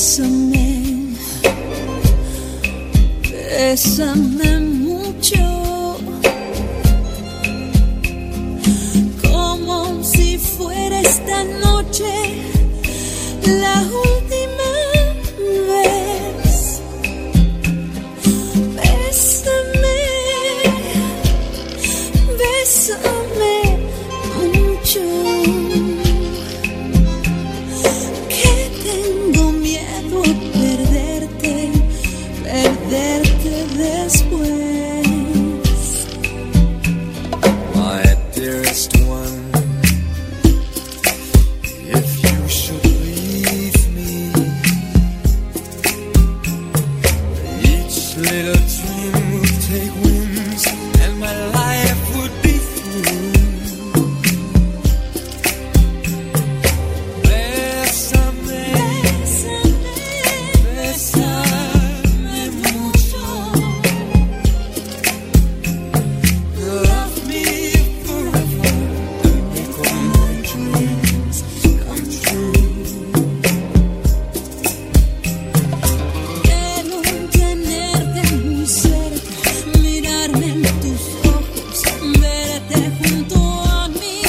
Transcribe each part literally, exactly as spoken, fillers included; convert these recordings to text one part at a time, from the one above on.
Bésame, bésame mucho, como si fuera esta noche la última vez. Bésame, bésame mucho, que tengo miedo a perderte, perderte después. My dearest one, if you should leave me, each little dream would take wings and my life would be through. Bésame, bésame, bésame mucho. Love me forever and make all my dreams come true. Quiero tenerte muy cerca, mirarme en tus ojos, verte junto a mí.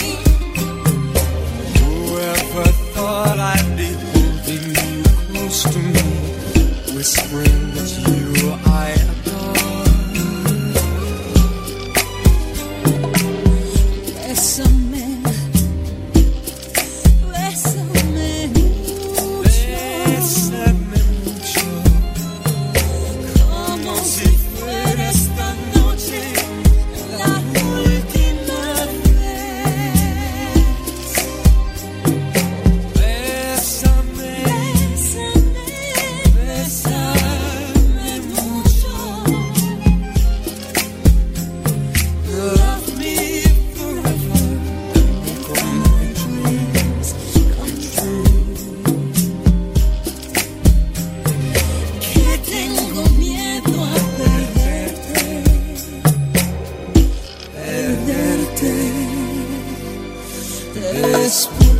Whoever thought I'd be holding you close to me, whispering that you I adore. Bésame, bésame mucho, Bésame mucho, como si fuera esta noche la última vez. bésame, Bésame, bésame mucho. love me forever and make all my dreams come true. Que tengo miedo a perderte, perderte después.